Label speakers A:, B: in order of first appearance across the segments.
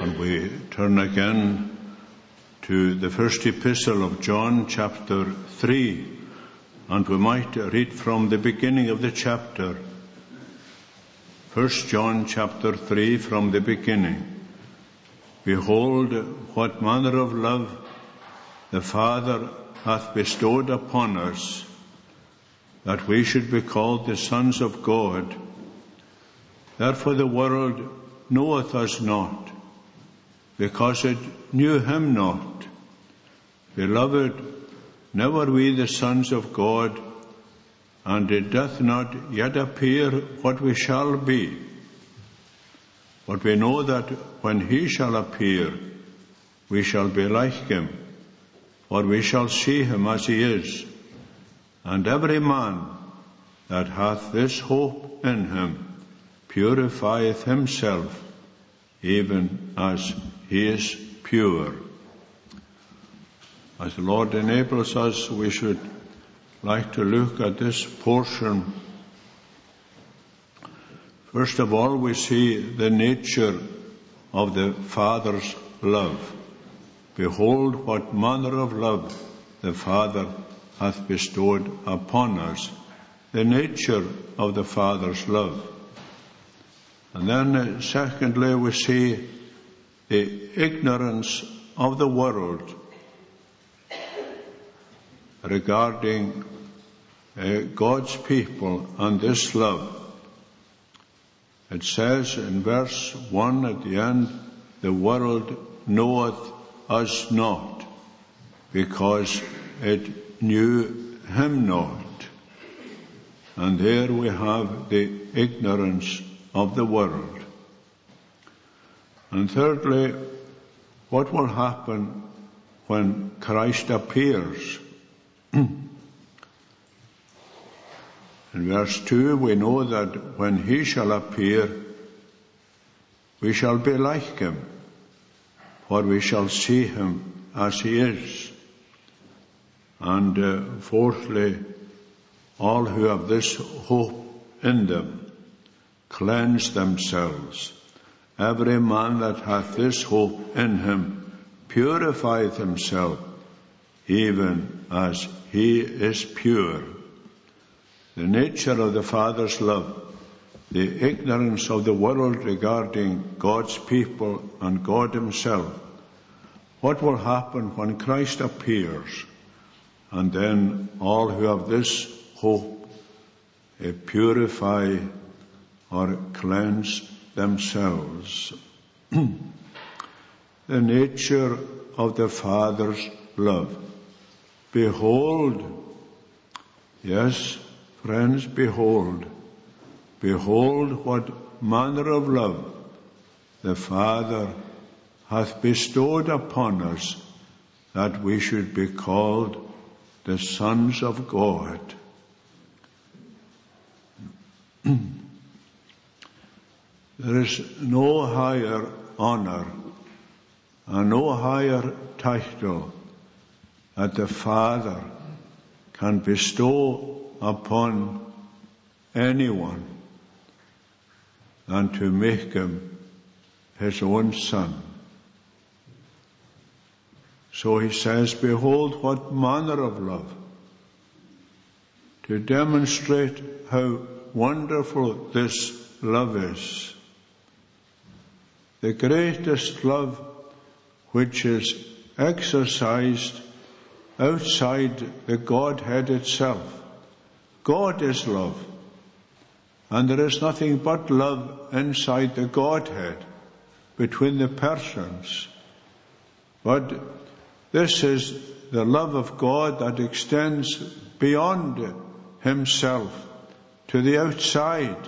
A: And we turn again to the first epistle of John, chapter 3, and we might read from the beginning of the chapter. 1 John chapter 3, from the beginning. Behold, what manner of love the Father hath bestowed upon us, that we should be called the sons of God. Therefore the world knoweth us not, because it knew him not. Beloved, never we the sons of God, and it doth not yet appear what we shall be. But we know that when he shall appear, we shall be like him, for we shall see him as he is. And every man that hath this hope in him purifieth himself, even as he is pure. As the Lord enables us, we should like to look at this portion. First of all, we see the nature of the Father's love. Behold, what manner of love the Father hath bestowed upon us. The nature of the Father's love. And then secondly, we see the ignorance of the world regarding God's people and this love. It says in verse 1 at the end, the world knoweth us not, because it knew him not. And there we have the ignorance of the world. And thirdly, what will happen when Christ appears? In verse 2, we know that when he shall appear, we shall be like him, for we shall see him as he is. And fourthly, all who have this hope in them cleanse themselves. Every man that hath this hope in him purifieth himself, even as he is pure. The nature of the Father's love, the ignorance of the world regarding God's people and God himself. What will happen when Christ appears? And then all who have this hope purify or cleanse themselves. The nature of the Father's love. Behold, yes, friends, behold what manner of love the Father hath bestowed upon us, that we should be called the sons of God. There is no higher honor and no higher title that the Father can bestow upon anyone than to make him his own son. So he says, behold what manner of love, to demonstrate how wonderful this love is. The greatest love which is exercised outside the Godhead itself. God is love, and there is nothing but love inside the Godhead between the persons. But this is the love of God that extends beyond himself to the outside,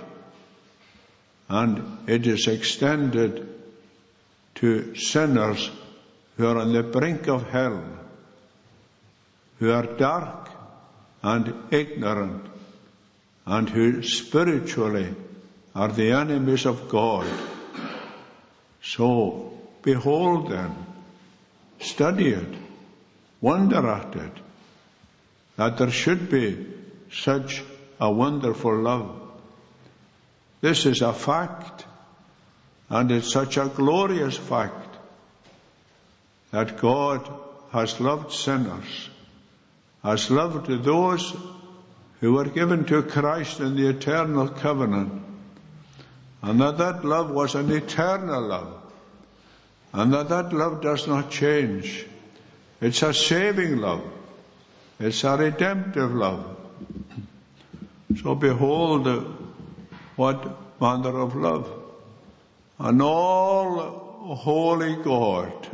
A: and it is extended to sinners who are on the brink of hell, who are dark and ignorant, and who spiritually are the enemies of God. So, behold then, study it, wonder at it, that there should be such a wonderful love. This is a fact, and it's such a glorious fact, that God has loved sinners, has loved those who were given to Christ in the eternal covenant, and that love was an eternal love, and that love does not change. It's a saving love. It's a redemptive love. So behold what manner of love. An all-holy God,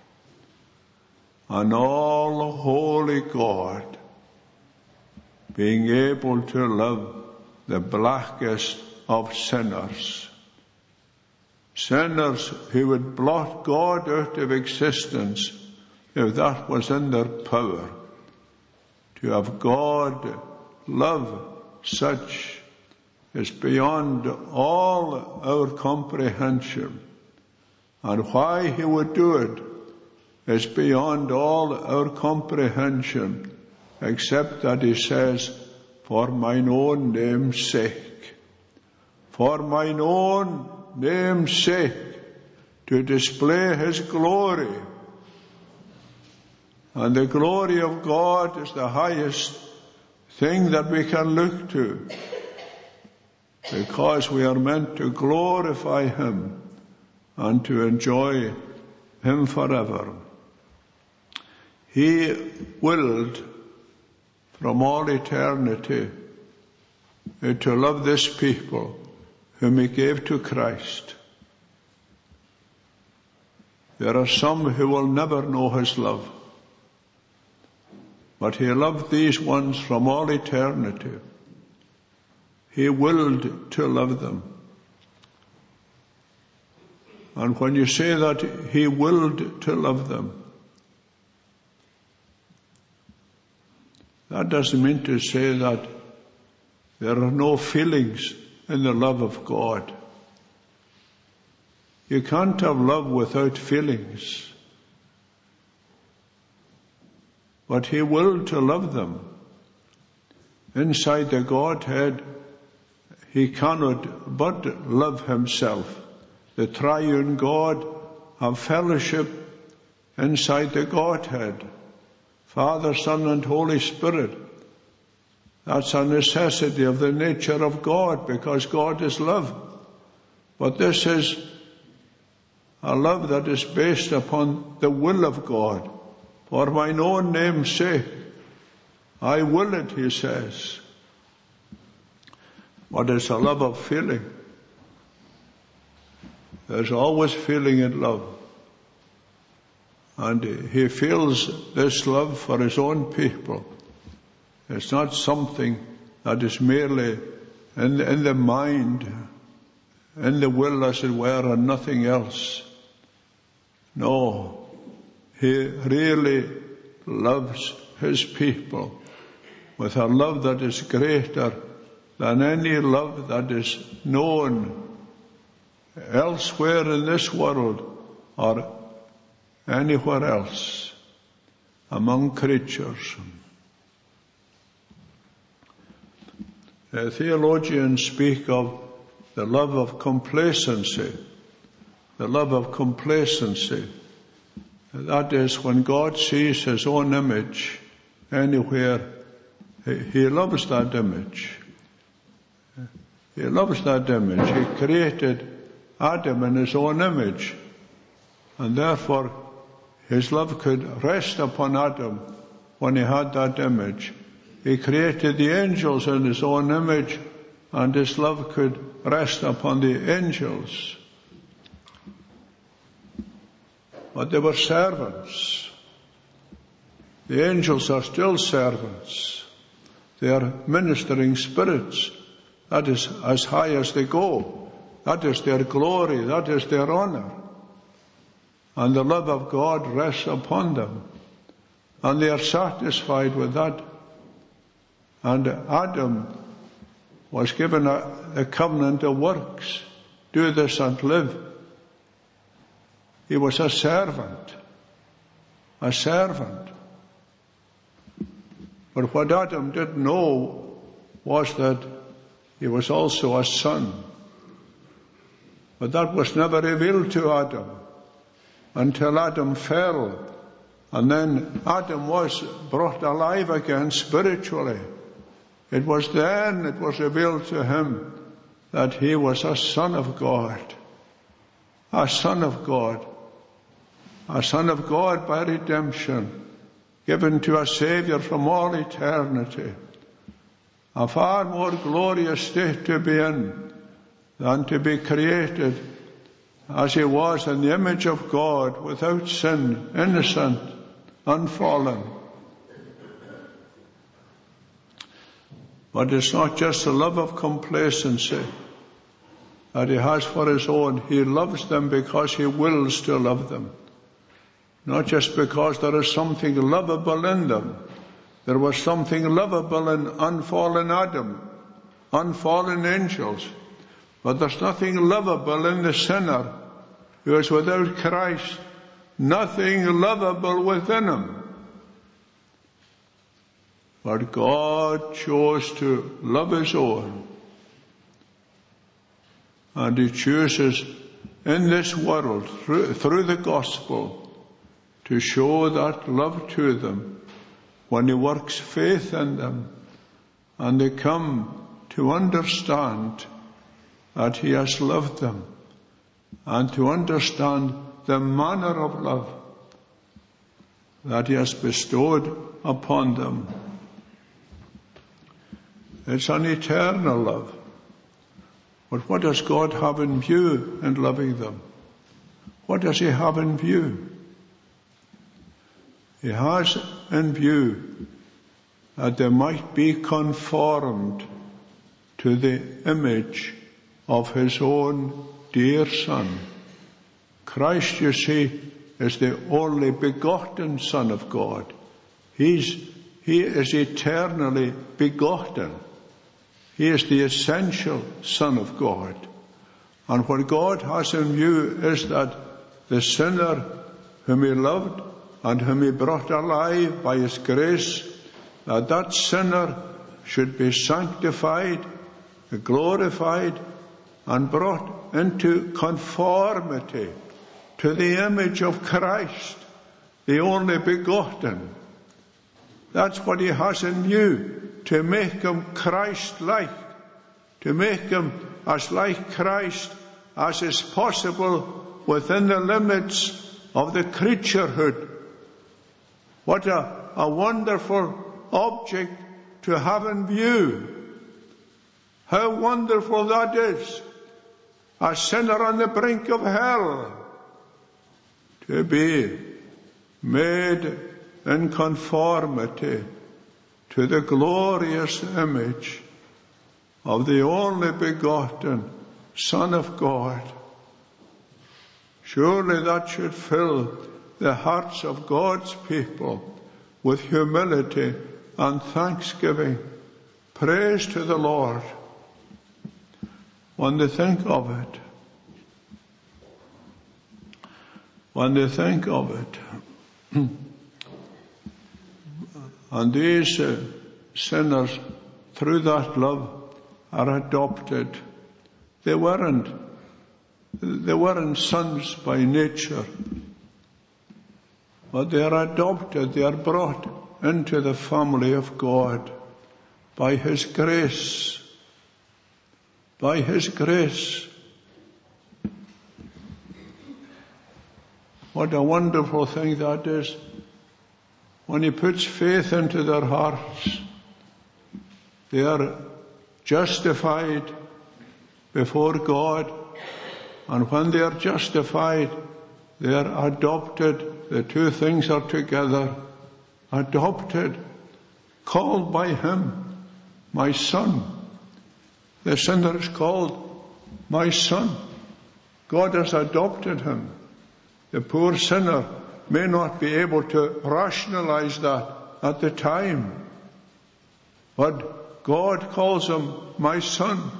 A: an all-holy God, being able to love the blackest of sinners. Sinners who would blot God out of existence if that was in their power. To have God love such is beyond all our comprehension. And why he would do it is beyond all our comprehension, except that he says, for mine own name's sake. For mine own name's sake, to display his glory. And the glory of God is the highest thing that we can look to, because we are meant to glorify him and to enjoy him forever. He willed from all eternity to love this people whom he gave to Christ. There are some who will never know his love, but he loved these ones from all eternity. He willed to love them. And when you say that he willed to love them, that doesn't mean to say that there are no feelings in the love of God. You can't have love without feelings. But he willed to love them. Inside the Godhead, he cannot but love himself. The triune God have fellowship inside the Godhead. Father, Son, and Holy Spirit. That's a necessity of the nature of God, because God is love. But this is a love that is based upon the will of God. For mine own name's sake, I will it, he says. But it's a love of feeling. There's always feeling in love. And he feels this love for his own people. It's not something that is merely in the mind, in the will, as it were, and nothing else. No, he really loves his people with a love that is greater than any love that is known elsewhere in this world or anywhere else among creatures. Theologians speak of the love of complacency. The love of complacency. That is, when God sees his own image anywhere, he loves that image. He loves that image. He created Adam in his own image, and therefore his love could rest upon Adam when he had that image. He created the angels in his own image, and his love could rest upon the angels. But they were servants. The angels are still servants. They are ministering spirits. That is as high as they go. That is their glory. That is their honor. And the love of God rests upon them. And they are satisfied with that. And Adam was given a covenant of works. Do this and live. He was a servant. A servant. But what Adam didn't know was that he was also a son. But that was never revealed to Adam. until Adam fell. And then Adam was brought alive again spiritually. It was then it was revealed to him that he was a son of God. A son of God. A son of God by redemption, given to a Saviour from all eternity. A far more glorious state to be in than to be created as he was in the image of God, without sin, innocent, unfallen. But it's not just the love of complacency that he has for his own. He loves them because he wills to love them. Not just because there is something lovable in them. There was something lovable in unfallen Adam, unfallen angels. But there's nothing lovable in the sinner who is without Christ. Nothing lovable within him. But God chose to love his own. And he chooses in this world, through the gospel, to show that love to them when he works faith in them and they come to understand that he has loved them and to understand the manner of love that he has bestowed upon them. It's an eternal love. But what does God have in view in loving them? What does he have in view? He has in view that they might be conformed to the image of his own dear Son. Christ, you see, is the only begotten Son of God. He is eternally begotten. He is the essential Son of God. And what God has in view is that the sinner whom he loved and whom he brought alive by his grace, that sinner should be sanctified, glorified, and brought into conformity to the image of Christ, the only begotten. That's what he has in view, to make him Christ-like, to make him as like Christ as is possible within the limits of the creaturehood. What a wonderful object to have in view. How wonderful that is. A sinner on the brink of hell, to be made in conformity to the glorious image of the only begotten Son of God. Surely that should fill the hearts of God's people with humility and thanksgiving. Praise to the Lord when they think of it. When they think of it. And these sinners, through that love, are adopted. They weren't sons by nature, but they are adopted. They are brought into the family of God by his grace. By his grace. What a wonderful thing that is. When he puts faith into their hearts, they are justified before God. And when they are justified, they are adopted. The two things are together. Adopted, called by him, my son. The sinner is called my son. God has adopted him. The poor sinner may not be able to rationalize that at the time, but God calls him my son.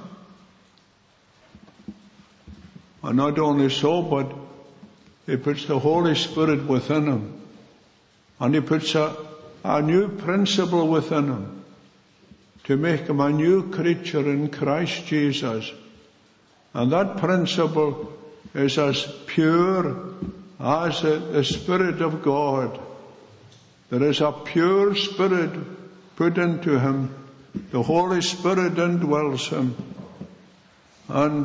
A: And not only so, but he puts the Holy Spirit within him. And he puts a new principle within him to make him a new creature in Christ Jesus. And that principle is as pure as the Spirit of God. There is a pure spirit put into him. The Holy Spirit indwells him. And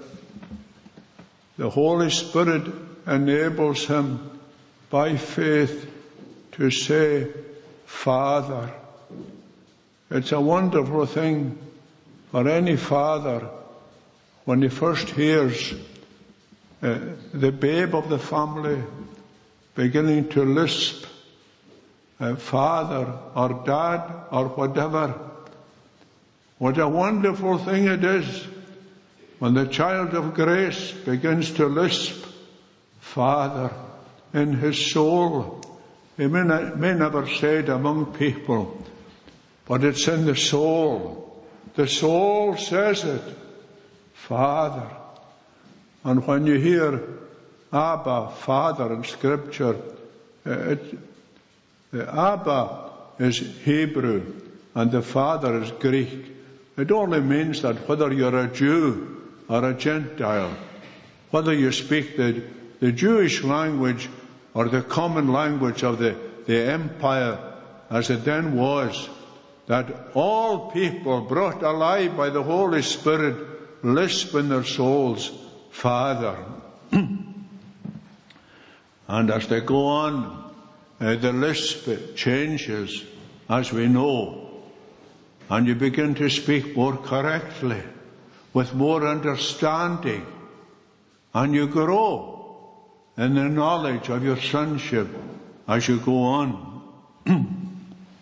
A: the Holy Spirit enables him by faith to say, Father. It's a wonderful thing for any father when he first hears the babe of the family beginning to lisp, Father or Dad or whatever. What a wonderful thing it is when the child of grace begins to lisp, Father, in his soul. He may never say it among people, but it's in the soul. The soul says it, Father. And when you hear Abba, Father in Scripture, the Abba is Hebrew and the Father is Greek. It only means that whether you're a Jew or a Gentile, whether you speak the Jewish language or the common language of the empire as it then was, that all people brought alive by the Holy Spirit lisp in their souls, Father. And as they go on, the lisp changes, as we know, and you begin to speak more correctly, with more understanding, and you grow in the knowledge of your sonship as you go on.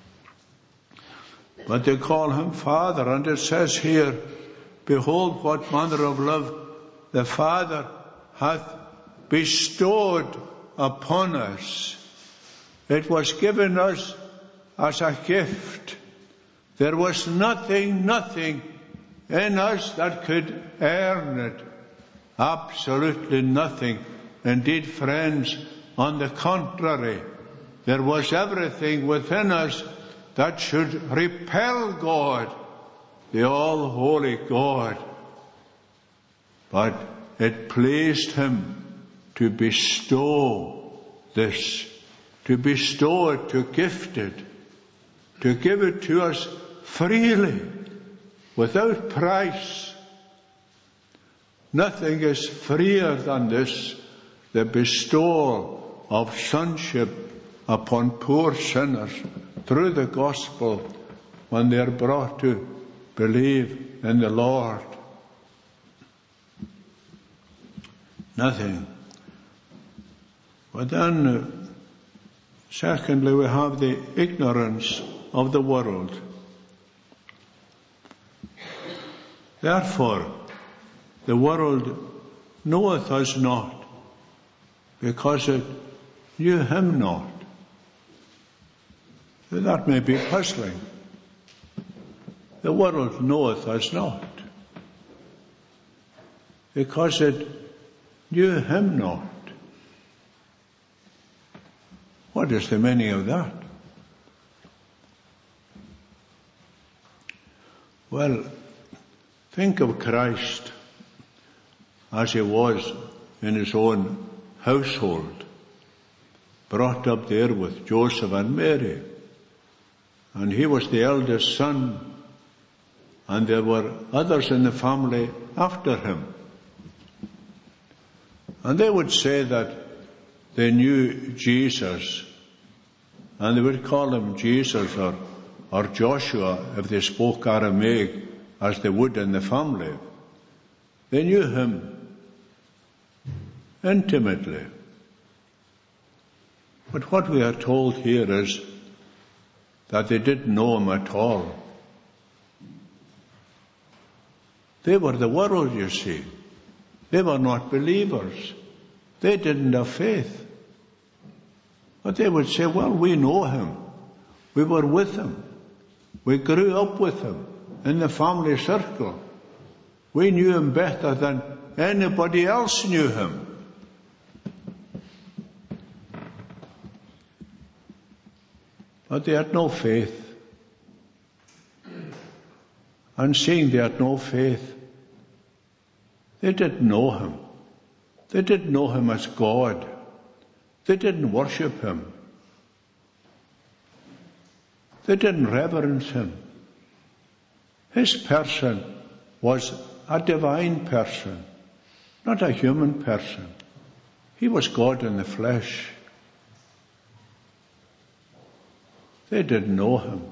A: But they call him Father, and it says here, Behold what manner of love the Father hath bestowed upon us. It was given us as a gift. There was nothing in us that could earn it. Absolutely nothing. Indeed, friends, on the contrary, there was everything within us that should repel God, the all-holy God. But it pleased him to bestow this, to bestow it, to gift it, to give it to us freely, without price. Nothing is freer than this, the bestowal of sonship upon poor sinners through the gospel when they are brought to believe in the Lord. Nothing. But then, secondly, we have the ignorance of the world. Therefore, the world knoweth us not, because it knew him not. That may be puzzling. The world knoweth us not, because it knew him not. What is the meaning of that? Well, think of Christ as he was in his own household, brought up there with Joseph and Mary. And he was the eldest son, and there were others in the family after him. And they would say that they knew Jesus, and they would call him Jesus or Joshua if they spoke Aramaic, as they would in the family. They knew him intimately. But what we are told here is that they didn't know him at all. They were the world, you see. They were not believers. They didn't have faith. But they would say, well, we know him. We were with him. We grew up with him in the family circle. We knew him better than anybody else knew him. But they had no faith. And seeing they had no faith, they didn't know him. They didn't know him as God. They didn't worship him. They didn't reverence him. His person was a divine person, not a human person. He was God in the flesh. They didn't know him.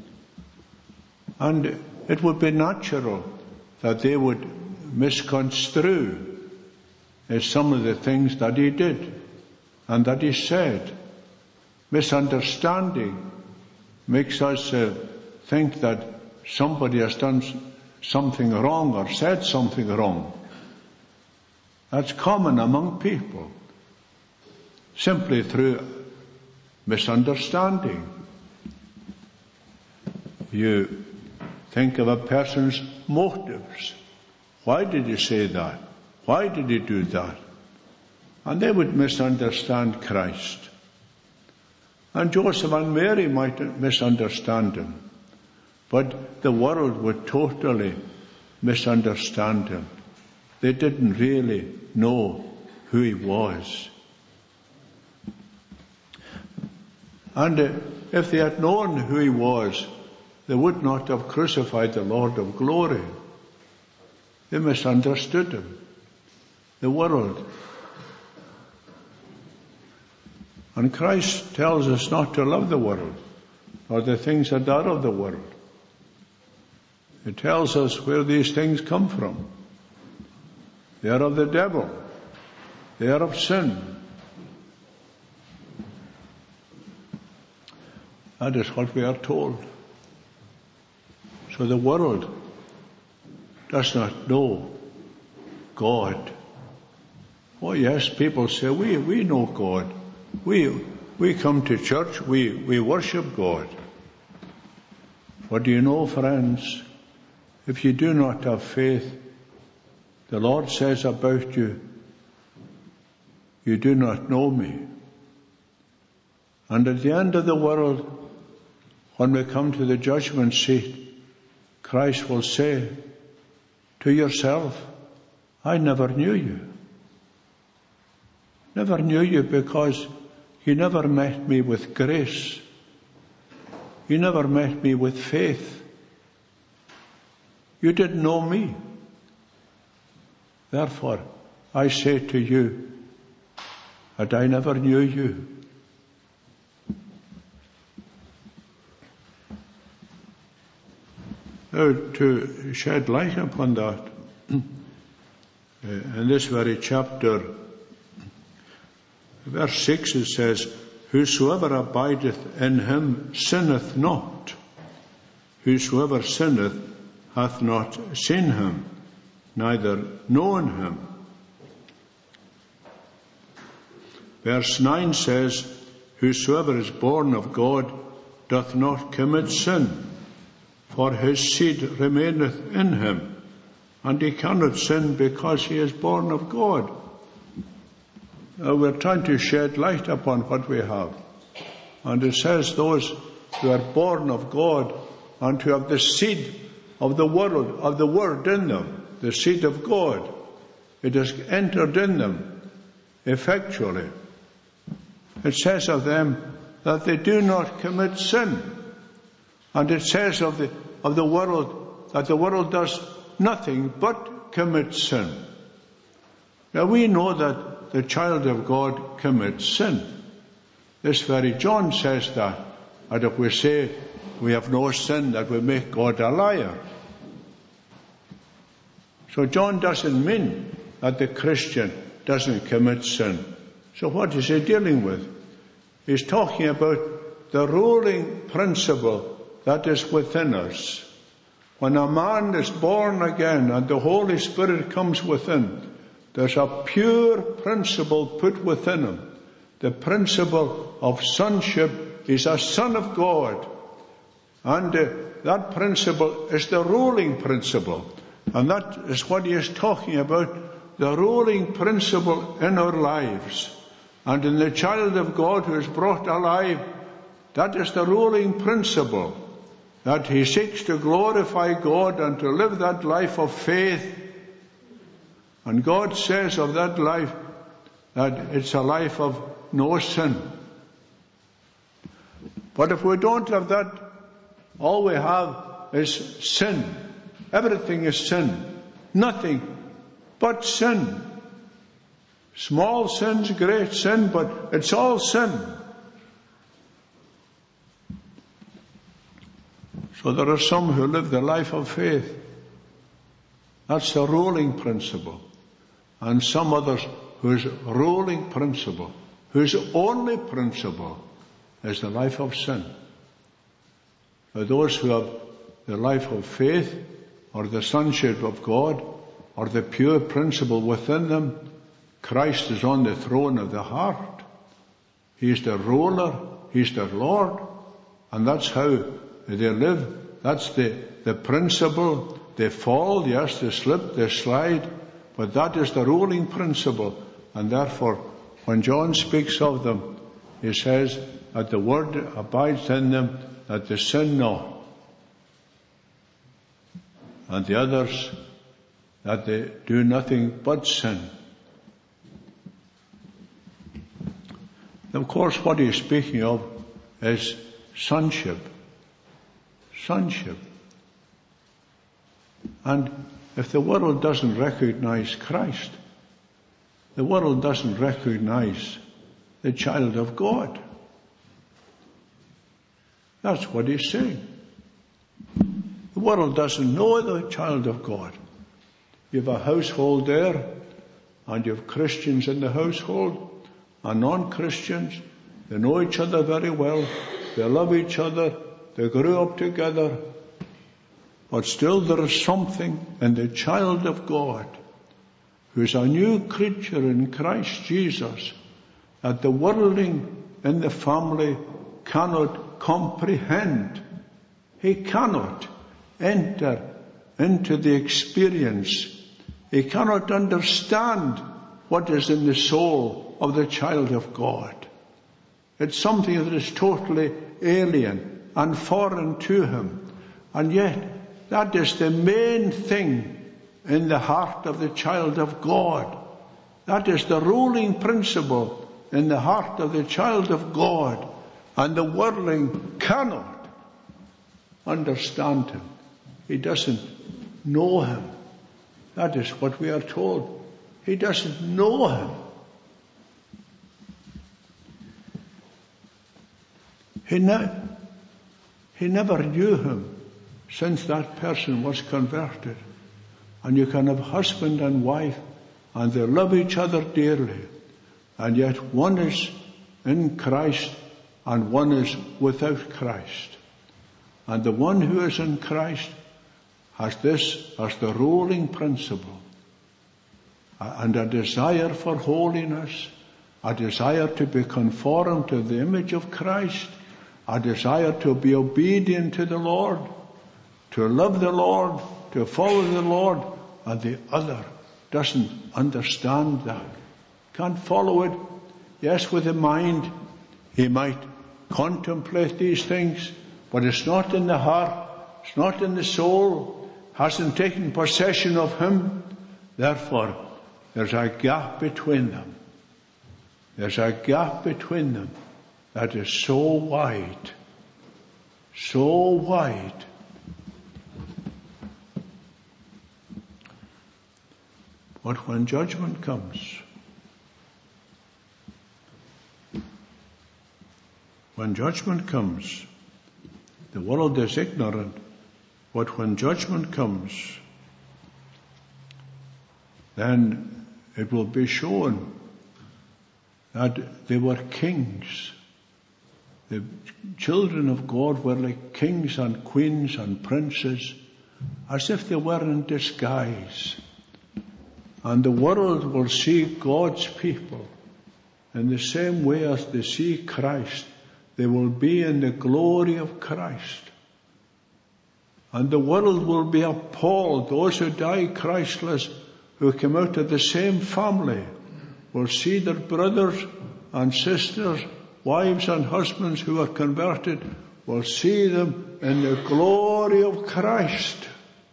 A: And it would be natural that they would misconstrue some of the things that he did and that he said. Misunderstanding makes us think that somebody has done something wrong or said something wrong. That's common among people, simply through misunderstanding. You think of a person's motives. Why did he say that? Why did he do that? And they would misunderstand Christ. And Joseph and Mary might misunderstand him. But the world would totally misunderstand him. They didn't really know who he was. And if they had known who he was, they would not have crucified the Lord of glory. They misunderstood him. The world. And Christ tells us not to love the world or the things that are of the world. It tells us where these things come from. They are of the devil. They are of sin. That is what we are told. So the world does not know God. Oh yes, people say, we know God. We come to church, we worship God. But do you know, friends, if you do not have faith, the Lord says about you, you do not know me. And at the end of the world, when we come to the judgment seat, Christ will say to yourself, I never knew you. Never knew you because you never met me with grace. You never met me with faith. You didn't know me. Therefore, I say to you that I never knew you. Now, to shed light upon that, in this very chapter, verse 6, it says, Whosoever abideth in him sinneth not. Whosoever sinneth hath not seen him, neither known him. Verse 9 says, Whosoever is born of God doth not commit sin, for his seed remaineth in him, and he cannot sin because he is born of God. Now we're trying to shed light upon what we have. And it says those who are born of God and who have the seed of the world, of the word in them, the seed of God, it has entered in them effectually. It says of them that they do not commit sin. And it says of the world that the world does nothing but commit sin. Now we know that the child of God commits sin. This very John says that if we say we have no sin, that we make God a liar. So John doesn't mean that the Christian doesn't commit sin. So what is he dealing with? He's talking about the ruling principle that is within us. When a man is born again and the Holy Spirit comes within, there's a pure principle put within him. The principle of sonship. He's a son of God. And that principle is the ruling principle. And that is what he is talking about, the ruling principle in our lives. And in the child of God who is brought alive, that is the ruling principle, that he seeks to glorify God and to live that life of faith. And God says of that life that it's a life of no sin. But if we don't have that, all we have is sin. Everything is sin. Nothing but sin. Small sins, great sin, but it's all sin. So there are some who live the life of faith. That's the ruling principle. And some others whose ruling principle, whose only principle is the life of sin. For those who have the life of faith, or the sonship of God, or the pure principle within them, Christ is on the throne of the heart. He's the ruler, He's the Lord, and that's how they live. That's the principle. They fall, yes, they slip, they slide, but that is the ruling principle. And therefore, when John speaks of them, he says that the word abides in them, that they sin not. And the others, that they do nothing but sin. Of course, what he's speaking of is sonship. Sonship. And if the world doesn't recognize Christ, the world doesn't recognize the child of God. That's what he's saying. The world doesn't know the child of God. You have a household there, and you have Christians in the household, and non-Christians. They know each other very well. They love each other. They grew up together. But still there is something in the child of God, who is a new creature in Christ Jesus, that the worldling in the family cannot comprehend. He cannot enter into the experience. He cannot understand what is in the soul of the child of God. It's something that is totally alien and foreign to him. And yet, that is the main thing in the heart of the child of God. That is the ruling principle in the heart of the child of God. And the worldling cannot understand him. He doesn't know him. That is what we are told. He doesn't know him. He never knew him since that person was converted. And you can have husband and wife, and they love each other dearly, and yet one is in Christ and one is without Christ. And the one who is in Christ has this as the ruling principle, and a desire for holiness, a desire to be conformed to the image of Christ, a desire to be obedient to the Lord, to love the Lord, to follow the Lord. And the other doesn't understand that, can't follow it. Yes, with the mind he might contemplate these things, but it's not in the heart, it's not in the soul, hasn't taken possession of him. Therefore, there's a gap between them. There's a gap between them that is so wide, so wide. But when judgment comes, the world is ignorant, but when judgment comes, then it will be shown that they were kings. The children of God were like kings and queens and princes, as if they were in disguise. And the world will see God's people in the same way as they see Christ. They will be in the glory of Christ. And the world will be appalled. Those who die Christless, who come out of the same family, will see their brothers and sisters, wives and husbands who are converted, will see them in the glory of Christ.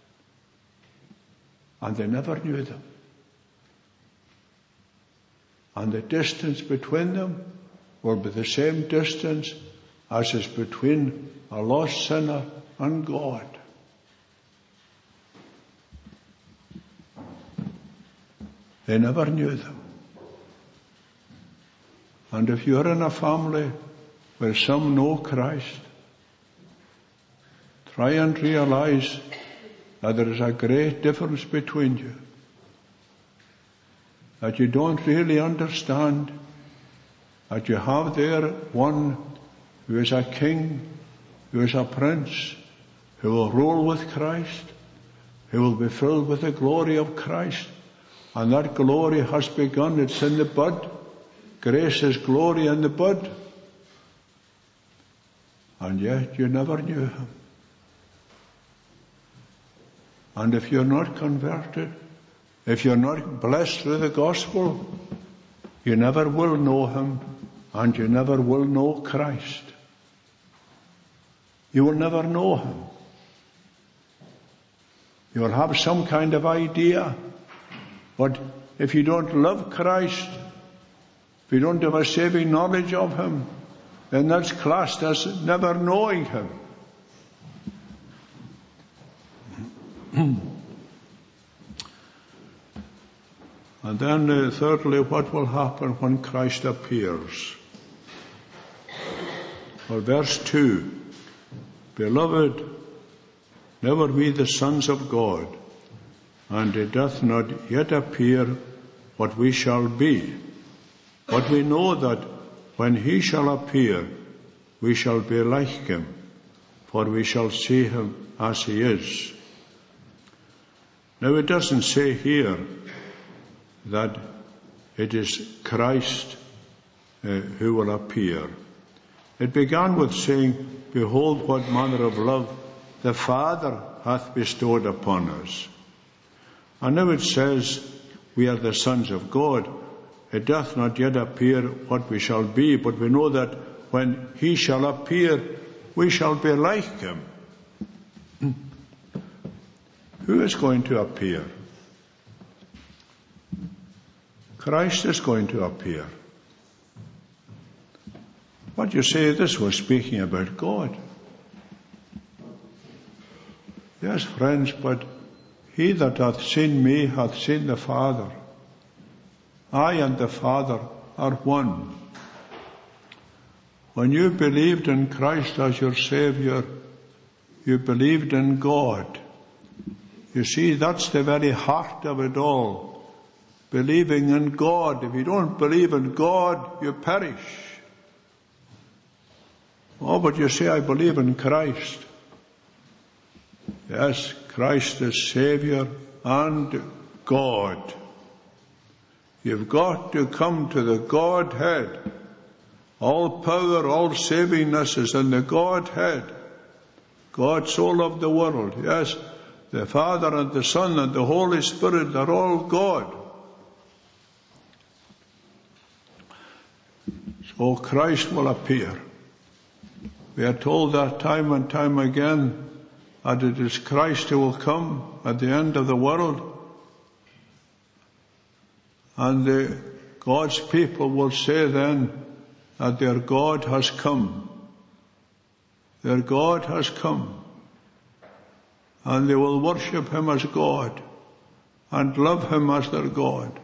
A: And they never knew them. And the distance between them will be the same distance as is between a lost sinner and God. They never knew them. And if you're in a family where some know Christ, try and realize that there is a great difference between you. That you don't really understand that you have there one who is a king, who is a prince, who will rule with Christ, who will be filled with the glory of Christ. And that glory has begun. It's in the bud. Grace is glory in the bud. And yet you never knew him. And if you're not converted, if you're not blessed through the gospel, you never will know him, and you never will know Christ. You will never know him. You will have some kind of idea, but if you don't love Christ, if you don't have a saving knowledge of him, then that's classed as never knowing him. And then thirdly, what will happen when Christ appears? Well, verse 2, Beloved, never be the sons of God, and it doth not yet appear what we shall be. But we know that when he shall appear, we shall be like him, for we shall see him as he is. Now it doesn't say here that it is Christ who will appear. It began with saying, Behold what manner of love the Father hath bestowed upon us. And now it says, we are the sons of God. It doth not yet appear what we shall be, but we know that when he shall appear, we shall be like him. Who is going to appear? Christ is going to appear. What you say, this was speaking about God. Yes, friends, but he that hath seen me hath seen the Father. I and the Father are one. When you believed in Christ as your Savior, you believed in God. You see, that's the very heart of it all. Believing in God. If you don't believe in God, you perish. Oh, but you say, I believe in Christ. Yes, Christ is Savior and God. You've got to come to the Godhead. All power, all savingness is in the Godhead. God so loved the world. Yes, the Father and the Son and the Holy Spirit are all God. So Christ will appear. We are told that time and time again that it is Christ who will come at the end of the world. And God's people will say then that their God has come. Their God has come. And they will worship him as God and love him as their God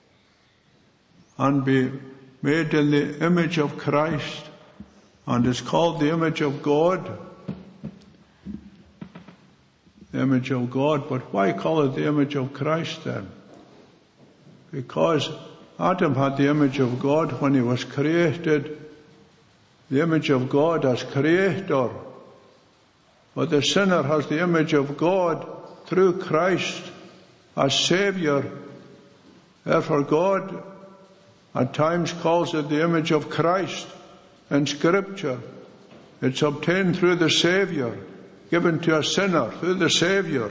A: and be made in the image of Christ. And it's called the image of God. The image of God. But why call it the image of Christ then? Because Adam had the image of God when he was created, the image of God as creator. But the sinner has the image of God through Christ as Savior. Therefore God at times calls it the image of Christ in Scripture. It's obtained through the Savior, given to a sinner through the Savior.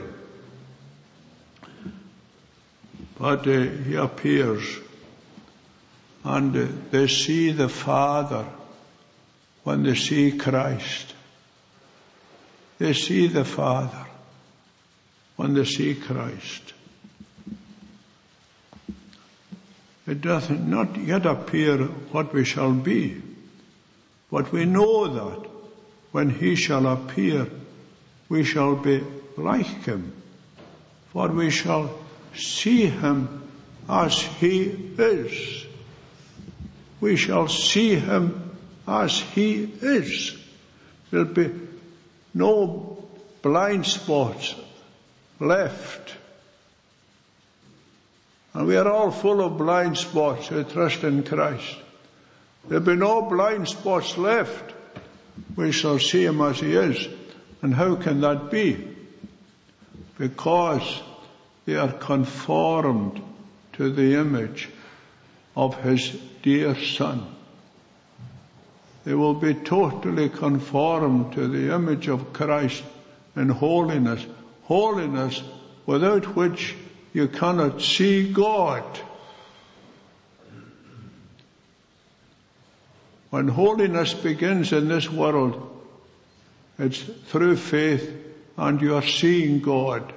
A: But he appears, and they see the Father when they see Christ. They see the Father when they see Christ. it doth not yet appear what we shall be. But we know that when he shall appear, we shall be like him, for we shall see him as he is. We shall see him as he is. There'll be no blind spots left. And we are all full of blind spots who trust in Christ. There'll be no blind spots left. We shall see him as he is. And how can that be? Because they are conformed to the image of his dear Son. They will be totally conformed to the image of Christ in holiness. Holiness without which you cannot see God. When holiness begins in this world, it's through faith and you are seeing God.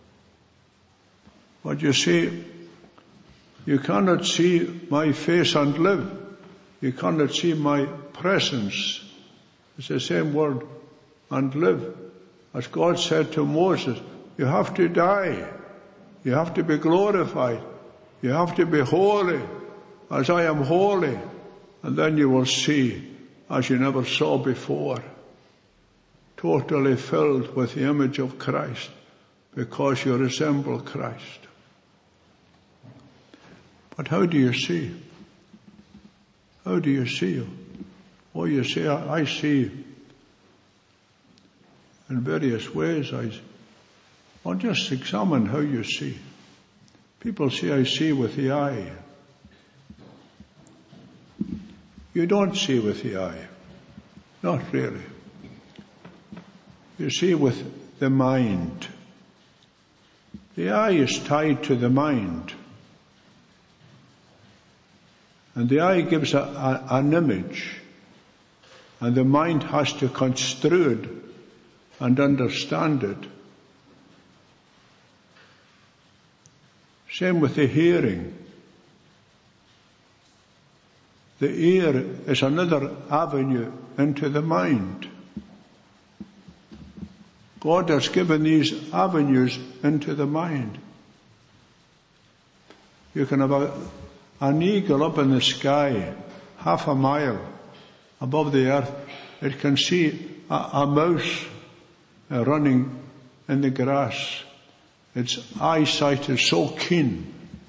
A: But you see, you cannot see my face and live. You cannot see my presence. It's the same word, and live. As God said to Moses, you have to die. You have to be glorified. You have to be holy as I am holy. And then you will see as you never saw before. Totally filled with the image of Christ because you resemble Christ. But how do you see? How do you see? Oh, you say, I see in various ways. Well, just examine how you see. People say, I see with the eye. You don't see with the eye. Not really. You see with the mind. The eye is tied to the mind. And the eye gives an image. And the mind has to construe it and understand it. Same with the hearing. The ear is another avenue into the mind. God has given these avenues into the mind. You can have an eagle up in the sky, half a mile above the earth. It can see a mouse running in the grass. Its eyesight is so keen,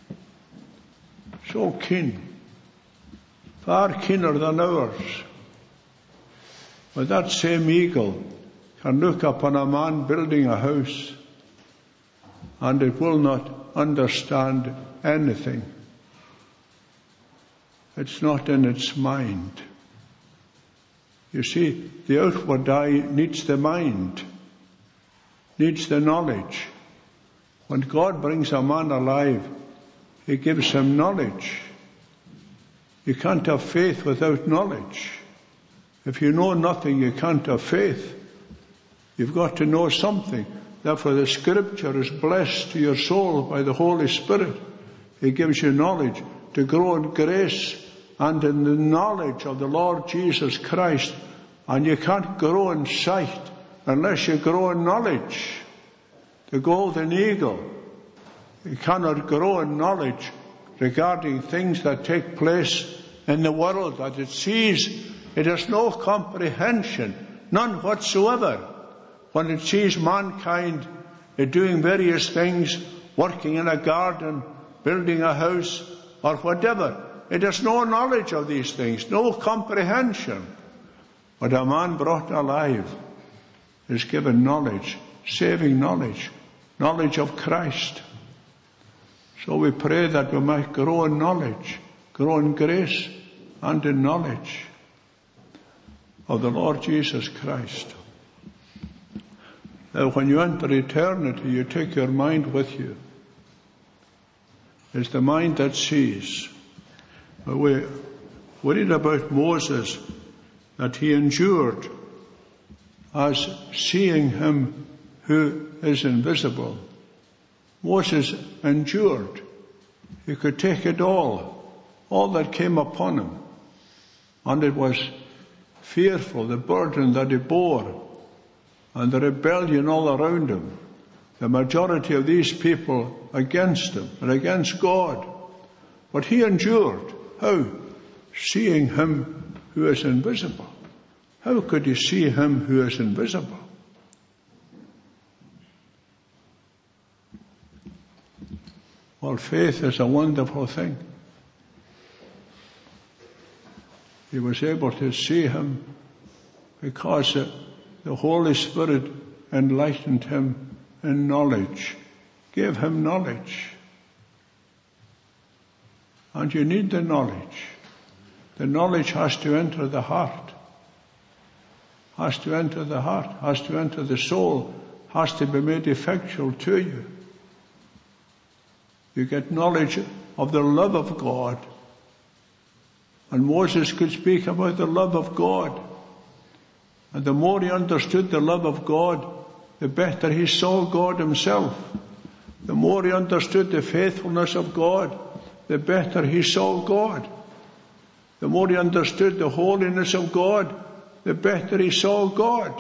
A: far keener than ours. But that same eagle can look upon a man building a house and it will not understand anything. It's not in its mind. You see, the outward eye needs the mind, needs the knowledge. When God brings a man alive, he gives him knowledge. You can't have faith without knowledge. If you know nothing, you can't have faith. You've got to know something. Therefore, the Scripture is blessed to your soul by the Holy Spirit. He gives you knowledge to grow in grace and in the knowledge of the Lord Jesus Christ. And you can't grow in sight unless you grow in knowledge. The golden eagle, you cannot grow in knowledge regarding things that take place in the world that it sees. It has no comprehension, none whatsoever. When it sees mankind doing various things, working in a garden, building a house, or whatever, it has no knowledge of these things, no comprehension. But a man brought alive is given knowledge, saving knowledge, knowledge of Christ. So we pray that we might grow in knowledge, grow in grace and in knowledge of the Lord Jesus Christ. Now, when you enter eternity, you take your mind with you. It's the mind that sees. But we read about Moses, that he endured as seeing him who is invisible. Moses endured. He could take it all. all that came upon him. And it was fearful, the burden that he bore, and the rebellion all around him. The majority of these people against him and against God. But he endured. How? Seeing him who is invisible. How could he see him who is invisible? Well, faith is a wonderful thing. He was able to see him because the Holy Spirit enlightened him in knowledge, gave him knowledge. And you need the knowledge. The knowledge has to enter the heart, has to enter the heart, has to enter the soul, has to be made effectual to you. You get knowledge of the love of God. And Moses could speak about the love of God. And the more he understood the love of God, the better he saw God himself. The more he understood the faithfulness of God, the better he saw God. The more he understood the holiness of God, the better he saw God.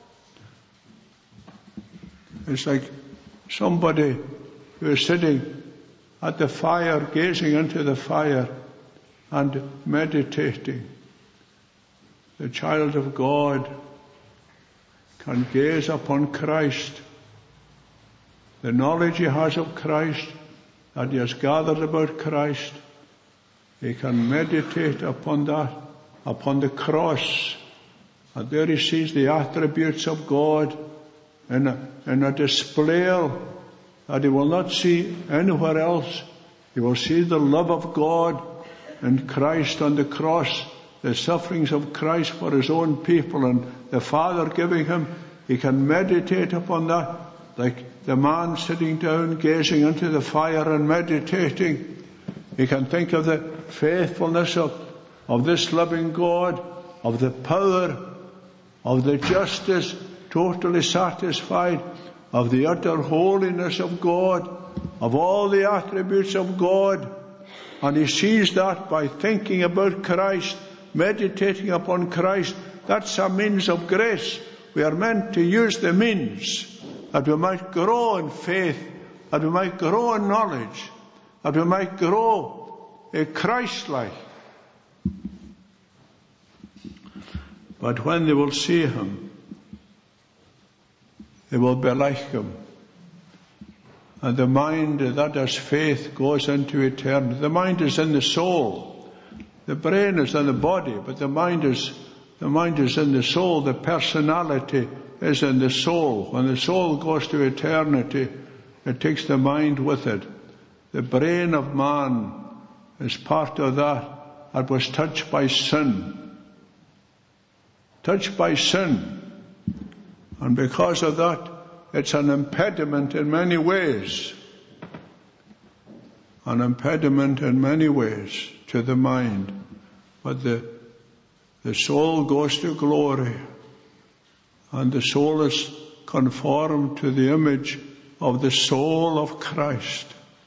A: It's like somebody who is sitting at the fire, gazing into the fire and meditating. The child of God can gaze upon Christ. The knowledge he has of Christ, that he has gathered about Christ, he can meditate upon that, upon the cross. And there he sees the attributes of God in a display that he will not see anywhere else. He will see the love of God in Christ on the cross, the sufferings of Christ for his own people, and the Father giving him. He can meditate upon that, like the man sitting down, gazing into the fire and meditating. He can think of the faithfulness of this loving God, of the power, of the justice, totally satisfied, of the utter holiness of God, of all the attributes of God. And he sees that by thinking about Christ, meditating upon Christ. That's a means of grace. We are meant to use the means that we might grow in faith, that we might grow in knowledge, that we might grow Christ-like. But when they will see him, they will be like him. And the mind that has faith goes into eternity. The mind is in the soul. The brain is in the body, but the mind is in the soul. The personality is in the soul. When the soul goes to eternity, it takes the mind with it. The brain of man is part of that was touched by sin. Touched by sin. And because of that, it's an impediment in many ways. An impediment in many ways to the mind. But the soul goes to glory. And the soul is conformed to the image of the soul of Christ.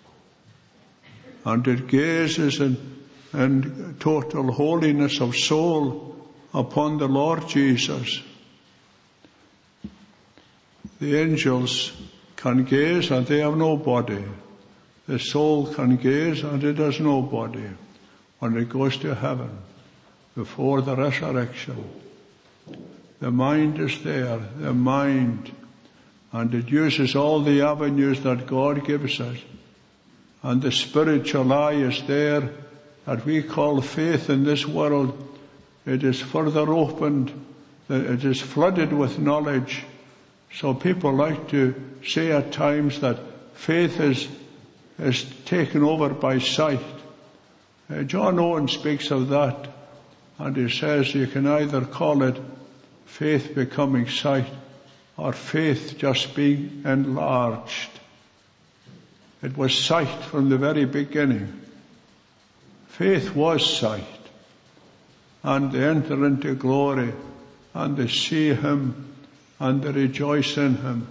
A: And it gazes in total holiness of soul upon the Lord Jesus. The angels can gaze and they have no body. The soul can gaze and it has no body when it goes to heaven before the resurrection. The mind is there, the mind, and it uses all the avenues that God gives us. And the spiritual eye is there that we call faith in this world. It is further opened, it is flooded with knowledge. So people like to say at times that faith is taken over by sight. John Owen speaks of that, and he says you can either call it faith becoming sight or faith just being enlarged. It was sight from the very beginning. Faith was sight. And they enter into glory and they see him and they rejoice in him.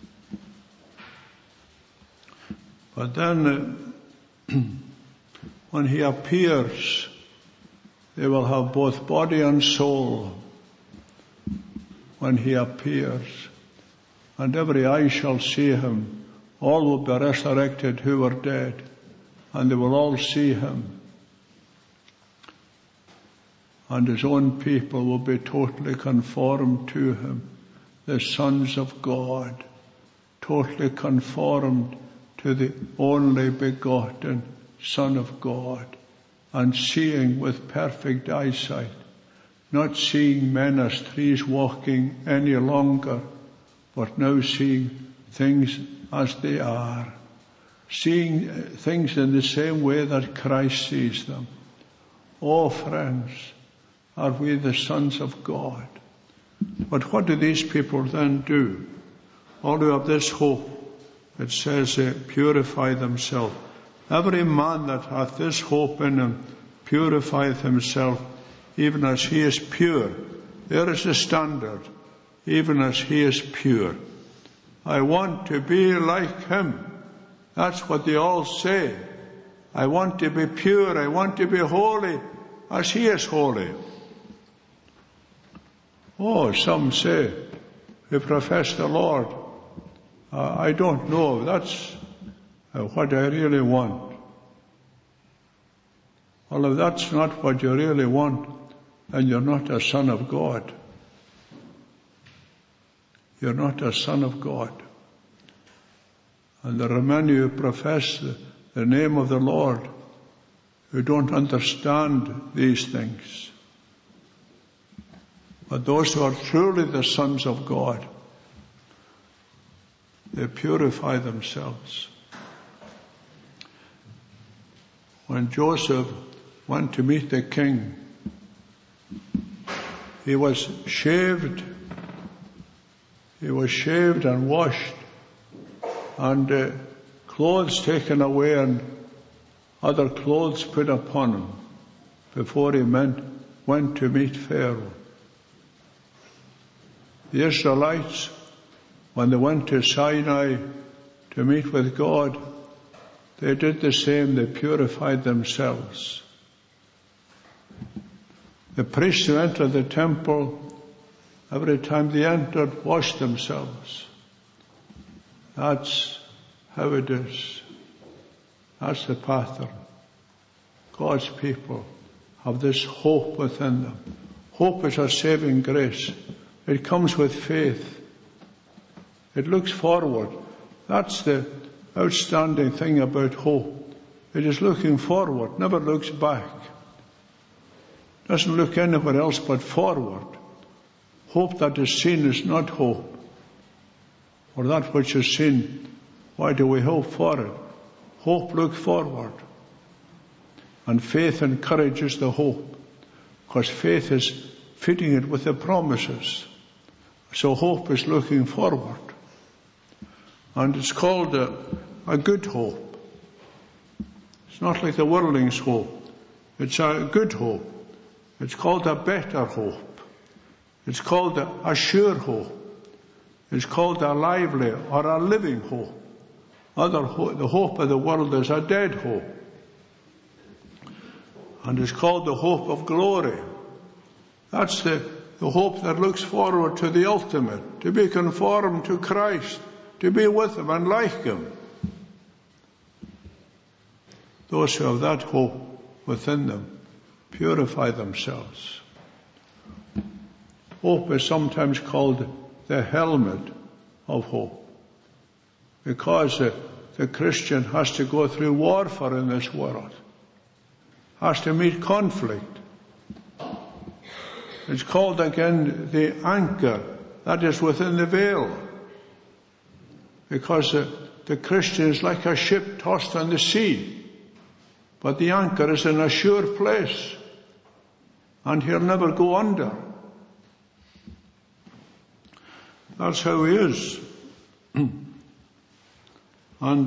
A: But then when he appears, they will have both body and soul when he appears. And every eye shall see him. All will be resurrected who were dead, and they will all see him. And his own people will be totally conformed to him, the sons of God, totally conformed to the only begotten Son of God, and seeing with perfect eyesight, not seeing men as trees walking any longer, but now seeing things as they are, seeing things in the same way that Christ sees them. Oh, friends, are we the sons of God? But what do these people then do? All who have this hope, it says, purify themselves. Every man that hath this hope in him purifieth himself, even as he is pure. There is the standard, even as he is pure. I want to be like him. That's what they all say. I want to be pure, I want to be holy, as he is holy. Oh, some say, they profess the Lord. I don't know, that's what I really want. Well, if that's not what you really want, then you're not a son of God. You're not a son of God. And there are many who profess the name of the Lord who don't understand these things. But those who are truly the sons of God, they purify themselves. When Joseph went to meet the king, he was shaved and washed, and clothes taken away and other clothes put upon him before he went to meet Pharaoh. The Israelites, when they went to Sinai to meet with God, they did the same. They purified themselves. The priests who entered the temple, every time they entered, washed themselves. That's how it is. That's the pattern. God's people have this hope within them. Hope is a saving grace. It comes with faith. It looks forward. That's the outstanding thing about hope. It is looking forward, never looks back. Doesn't look anywhere else but forward. Hope that is seen is not hope. For that which is seen, why do we hope for it? Hope looks forward. And faith encourages the hope, because faith is fitting it with the promises. So hope is looking forward. And it's called a good hope. It's not like the worldling's hope. It's a good hope. It's called a better hope. It's called a sure hope. It's called a lively or a living hope. The hope of the world is a dead hope. And it's called the hope of glory. That's the hope that looks forward to the ultimate, to be conformed to Christ, to be with him and like him. Those who have that hope within them purify themselves. Hope is sometimes called the helmet of hope, because the Christian has to go through warfare in this world, has to meet conflict. It's called again the anchor that is within the veil, because the Christian is like a ship tossed on the sea, but the anchor is in a sure place, and he'll never go under. That's how he is. And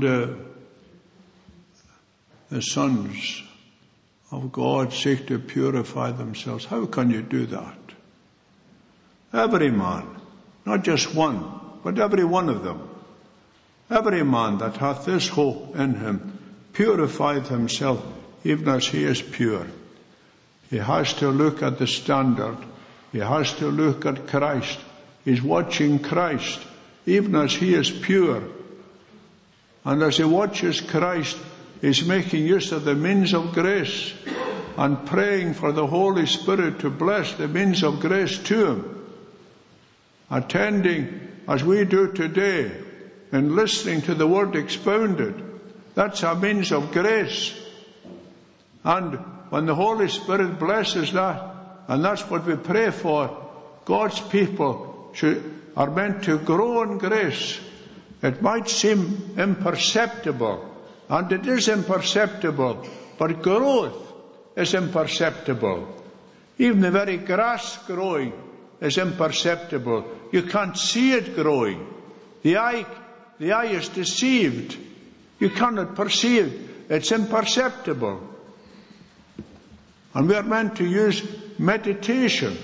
A: the sons of God seek to purify themselves. How can you do that? Every man, not just one, but every one of them. Every man that hath this hope in him purifieth himself, even as he is pure. He has to look at the standard. He has to look at Christ. He's watching Christ, even as he is pure. And as he watches Christ, he's making use of the means of grace and praying for the Holy Spirit to bless the means of grace to him. Attending, as we do today, and listening to the word expounded, that's a means of grace. And when the Holy Spirit blesses that, and that's what we pray for, God's people are meant to grow in grace. It might seem imperceptible, and it is imperceptible, but growth is imperceptible. Even the very grass growing is imperceptible. You can't see it growing. The eye is deceived. You cannot perceive. It's imperceptible. And we are meant to use meditation.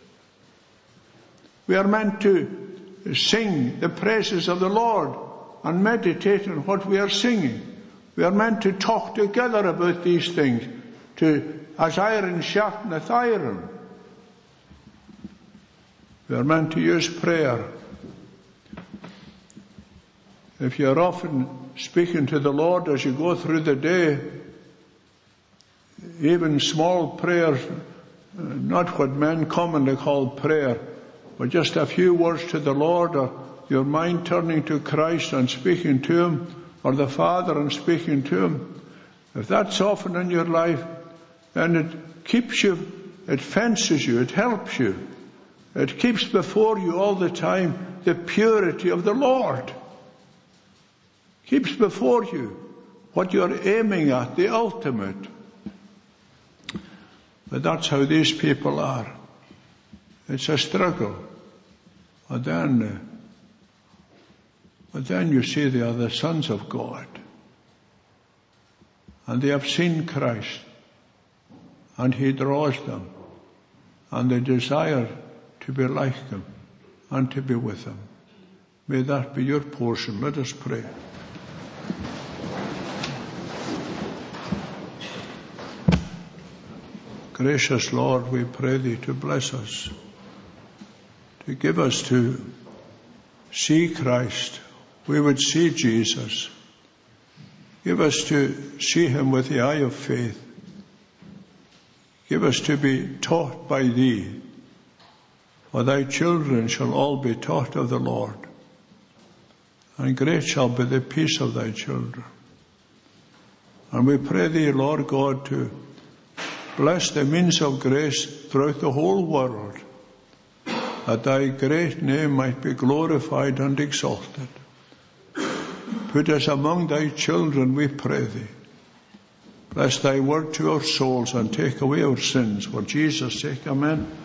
A: We are meant to sing the praises of the Lord and meditate on what we are singing. We are meant to talk together about these things, as iron sharpeneth iron. We are meant to use prayer. If you are often speaking to the Lord as you go through the day, even small prayers, not what men commonly call prayer, but just a few words to the Lord, or your mind turning to Christ and speaking to him, or the Father and speaking to him. If that's often in your life, then it keeps you, it fences you, it helps you. It keeps before you all the time the purity of the Lord. Keeps before you what you're aiming at, the ultimate. But that's how these people are. It's a struggle. But then you see they are the sons of God. And they have seen Christ. And he draws them. And they desire to be like him and to be with him. May that be your portion. Let us pray. Gracious Lord, we pray thee to bless us, to give us to see Christ. We would see Jesus. Give us to see him with the eye of faith. Give us to be taught by thee, for thy children shall all be taught of the Lord, and great shall be the peace of thy children. And we pray thee, Lord God, to bless the means of grace throughout the whole world, that thy great name might be glorified and exalted. Put us among thy children, we pray thee. Bless thy word to our souls and take away our sins. For Jesus' sake, amen.